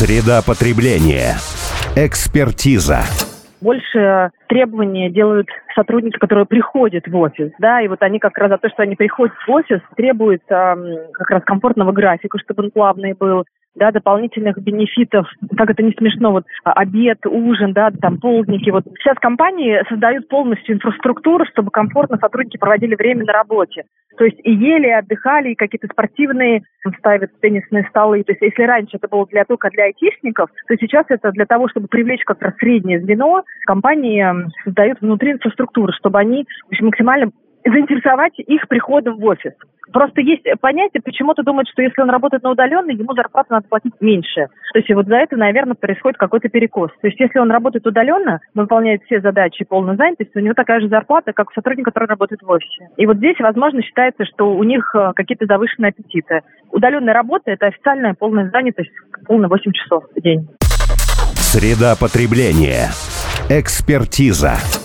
Среда потребления. Экспертиза. Больше требования делают сотрудники, которые приходят в офис, да, и вот они как раз за то, что они приходят в офис, требуют как раз комфортного графика, чтобы он плавный был, да, дополнительных бенефитов, как это не смешно, вот обед, ужин, да, там полдники. Вот сейчас компании создают полностью инфраструктуру, чтобы комфортно сотрудники проводили время на работе. То есть и ели, и отдыхали, и какие-то спортивные ставят теннисные столы. То есть если раньше это было только для айтишников, то сейчас это для того, чтобы привлечь как раз среднее звено, компании создают внутри инфраструктуру, чтобы они максимально заинтересовать их приходом в офис. Просто есть понятие, почему-то думают, что если он работает на удаленной, ему зарплату надо платить меньше. То есть и вот за это, наверное, происходит какой-то перекос. То есть если он работает удаленно, выполняет все задачи полной занятости, у него такая же зарплата, как у сотрудника, который работает в офисе. И вот здесь, возможно, считается, что у них какие-то завышенные аппетиты. Удаленная работа – это официальная полная занятость, полная 8 часов в день. Среда потребления. Экспертиза.